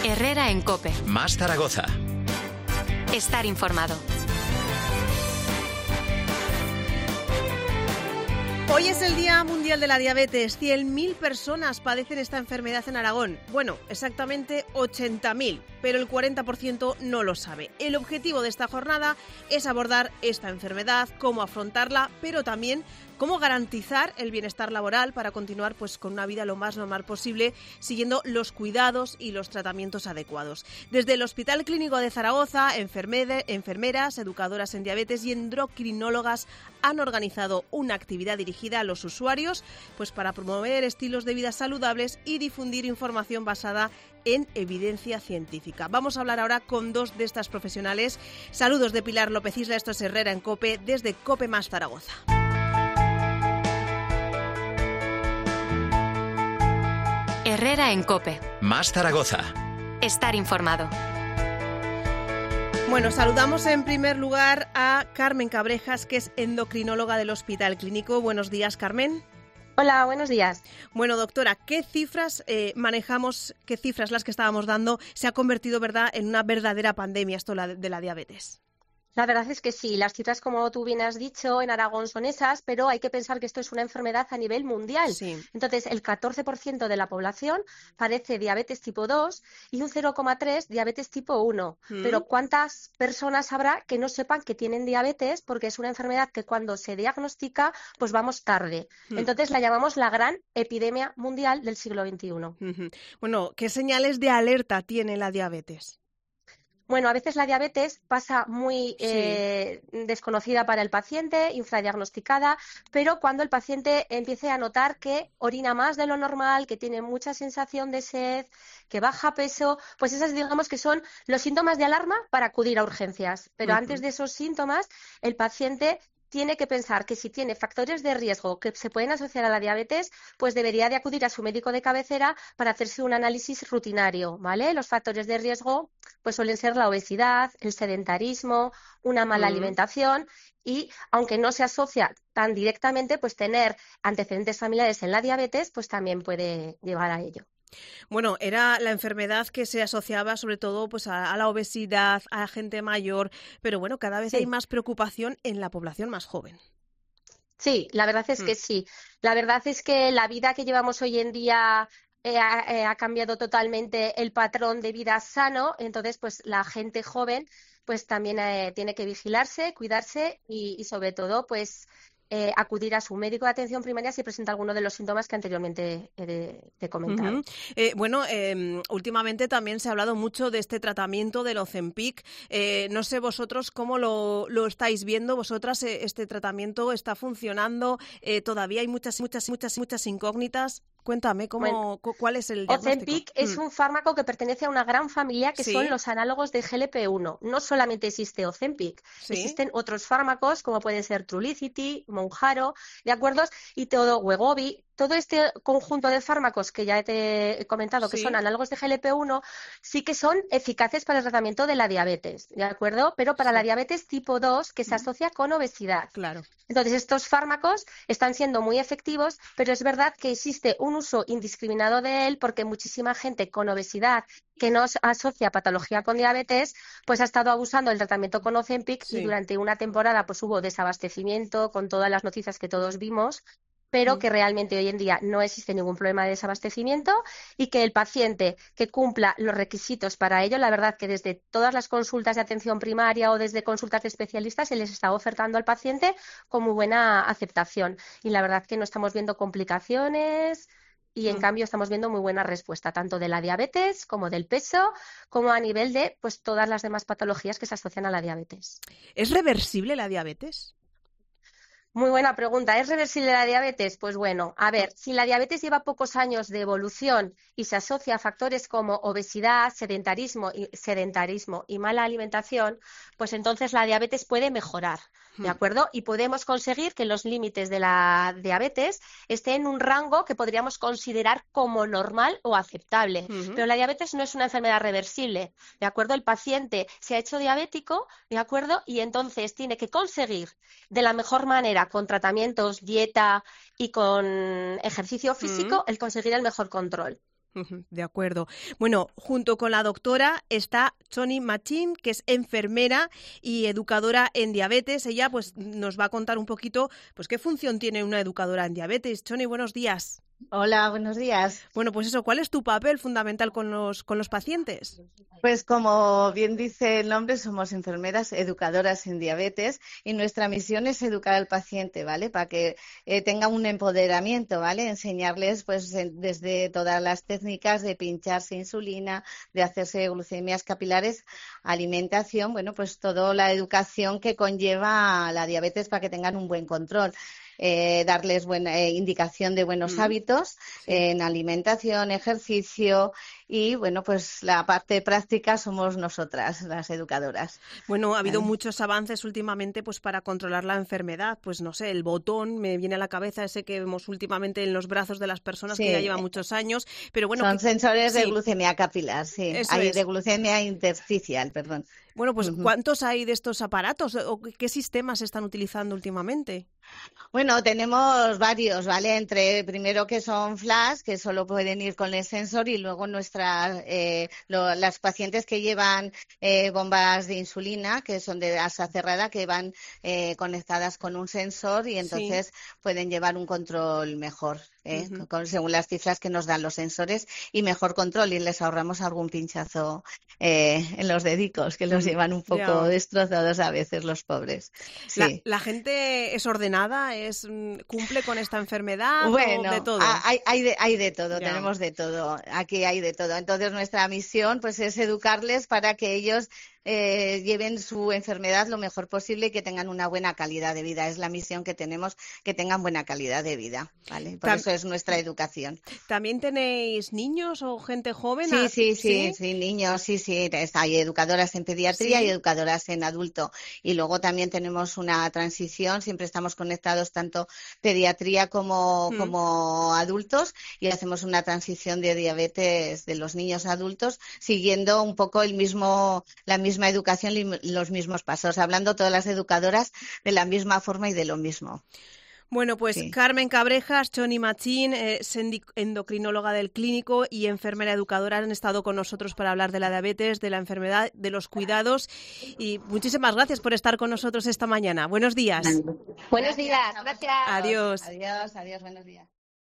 Herrera en COPE. Más Zaragoza. Estar informado. Hoy es el Día Mundial de la Diabetes. 100.000 personas padecen esta enfermedad en Aragón. Bueno, exactamente 80.000, pero el 40% no lo sabe. El objetivo de esta jornada es abordar esta enfermedad, cómo afrontarla, pero también cómo garantizar el bienestar laboral para continuar con una vida lo más normal posible, siguiendo los cuidados y los tratamientos adecuados. Desde el Hospital Clínico de Zaragoza, enfermeras, educadoras en diabetes y endocrinólogas han organizado una actividad dirigida a los usuarios para promover estilos de vida saludables y difundir información basada en evidencia científica. Vamos a hablar ahora con dos de estas profesionales. Saludos de Pilar López Isla, esto es Herrera en COPE, desde COPE Más Zaragoza. Herrera en COPE. Más Zaragoza. Estar informado. Bueno, saludamos en primer lugar a Carmen Cabrejas, que es endocrinóloga del Hospital Clínico. Buenos días, Carmen. Hola, buenos días. Bueno, doctora, ¿qué cifras manejamos, qué cifras las que estábamos dando? Se ha convertido, ¿verdad?, en una verdadera pandemia esto de la diabetes. La verdad es que sí, las cifras, como tú bien has dicho, en Aragón son esas, pero hay que pensar que esto es una enfermedad a nivel mundial. Sí. Entonces, el 14% de la población padece diabetes tipo 2 y un 0,3% diabetes tipo 1. Pero ¿cuántas personas habrá que no sepan que tienen diabetes? Porque es una enfermedad que cuando se diagnostica, pues vamos tarde. Entonces, la llamamos la gran epidemia mundial del siglo XXI. Bueno, ¿qué señales de alerta tiene la diabetes? Bueno, a veces la diabetes pasa muy desconocida para el paciente, infradiagnosticada, pero cuando el paciente empiece a notar que orina más de lo normal, que tiene mucha sensación de sed, que baja peso, pues esas digamos que son los síntomas de alarma para acudir a urgencias. Pero antes de esos síntomas, el paciente tiene que pensar que si tiene factores de riesgo que se pueden asociar a la diabetes, pues debería de acudir a su médico de cabecera para hacerse un análisis rutinario, ¿vale? Los factores de riesgo pues suelen ser la obesidad, el sedentarismo, una mala alimentación y, aunque no se asocia tan directamente, pues tener antecedentes familiares en la diabetes pues también puede llevar a ello. Bueno, era la enfermedad que se asociaba sobre todo a la obesidad, a la gente mayor, pero bueno, cada vez hay más preocupación en la población más joven. Sí, la verdad es que sí. La verdad es que la vida que llevamos hoy en día ha cambiado totalmente el patrón de vida sano, entonces pues la gente joven pues también tiene que vigilarse, cuidarse y sobre todo pues acudir a su médico de atención primaria si presenta alguno de los síntomas que anteriormente te he comentado. Últimamente también se ha hablado mucho de este tratamiento del Ozempic. No sé vosotros cómo lo estáis viendo. ¿Vosotras este tratamiento está funcionando? Todavía hay muchas incógnitas. Cuéntame, ¿cuál es el diagnóstico? Ozempic es un fármaco que pertenece a una gran familia que son los análogos de GLP-1. No solamente existe Ozempic, existen otros fármacos como pueden ser Trulicity, Mounjaro, ¿de acuerdo? Y todo Wegovy. Todo este conjunto de fármacos que ya te he comentado que son análogos de GLP-1 sí que son eficaces para el tratamiento de la diabetes, ¿de acuerdo? Pero para la diabetes tipo 2 que se asocia con obesidad. Claro. Entonces, estos fármacos están siendo muy efectivos, pero es verdad que existe un uso indiscriminado de él porque muchísima gente con obesidad que no asocia patología con diabetes, pues ha estado abusando del tratamiento con Ozempic y durante una temporada pues hubo desabastecimiento con todas las noticias que todos vimos, pero que realmente hoy en día no existe ningún problema de desabastecimiento y que el paciente que cumpla los requisitos para ello, la verdad que desde todas las consultas de atención primaria o desde consultas de especialistas se les está ofertando al paciente con muy buena aceptación y la verdad que no estamos viendo complicaciones y en cambio estamos viendo muy buena respuesta tanto de la diabetes como del peso como a nivel de pues todas las demás patologías que se asocian a la diabetes. ¿Es reversible la diabetes? Muy buena pregunta. ¿Es reversible la diabetes? Pues bueno, a ver, si la diabetes lleva pocos años de evolución y se asocia a factores como obesidad, sedentarismo y mala alimentación, pues entonces la diabetes puede mejorar, ¿de acuerdo? Y podemos conseguir que los límites de la diabetes estén en un rango que podríamos considerar como normal o aceptable. Pero la diabetes no es una enfermedad reversible, ¿de acuerdo? El paciente se ha hecho diabético, ¿de acuerdo? Y entonces tiene que conseguir de la mejor manera, con tratamientos, dieta y con ejercicio físico, el conseguir el mejor control. De acuerdo. Bueno, junto con la doctora está Choni Machín, que es enfermera y educadora en diabetes. Ella pues nos va a contar un poquito pues qué función tiene una educadora en diabetes. Choni, buenos días. Hola, buenos días. Bueno, pues eso, ¿cuál es tu papel fundamental con los pacientes? Pues como bien dice el nombre, somos enfermeras educadoras en diabetes y nuestra misión es educar al paciente, ¿vale? Para que tenga un empoderamiento, ¿vale? Enseñarles pues desde todas las técnicas de pincharse insulina, de hacerse glucemias capilares, alimentación, bueno, pues toda la educación que conlleva la diabetes para que tengan un buen control. Darles buena indicación de buenos hábitos en alimentación, ejercicio y, bueno, pues la parte práctica somos nosotras, las educadoras. Bueno, ha habido muchos avances últimamente pues para controlar la enfermedad. Pues no sé, el botón, me viene a la cabeza ese que vemos últimamente en los brazos de las personas que ya llevan muchos años. Pero bueno, son sensores de glucemia capilar, de glucemia intersticial, perdón. Bueno, pues ¿cuántos hay de estos aparatos o qué sistemas se están utilizando últimamente? Bueno, tenemos varios, ¿vale? Primero que son flash, que solo pueden ir con el sensor, y luego las pacientes que llevan bombas de insulina, que son de asa cerrada, que van conectadas con un sensor y entonces pueden llevar un control mejor, según las cifras que nos dan los sensores, y mejor control, y les ahorramos algún pinchazo en los dedicos, que los llevan un poco destrozados a veces los pobres. Sí. ¿La gente es ordenada? ¿Cumple con esta enfermedad? Bueno, ¿O de todo? Hay de todo, tenemos de todo. Aquí hay de todo. Entonces nuestra misión pues es educarles para que ellos lleven su enfermedad lo mejor posible y que tengan una buena calidad de vida. Es la misión que tenemos, que tengan buena calidad de vida, ¿vale? Por eso es nuestra educación. ¿También tenéis niños o gente joven? Sí, niños, sí. Hay educadoras en pediatría y educadoras en adulto. Y luego también tenemos una transición, siempre estamos conectados tanto pediatría como adultos, y hacemos una transición de diabetes de los niños a adultos, siguiendo un poco la misma educación y los mismos pasos, hablando todas las educadoras de la misma forma y de lo mismo. Bueno, pues Carmen Cabrejas, Choni Machín, endocrinóloga del Clínico y enfermera educadora, han estado con nosotros para hablar de la diabetes, de la enfermedad, de los cuidados, y muchísimas gracias por estar con nosotros esta mañana. Buenos días. Buenos días, gracias. Adiós. Adiós, buenos días.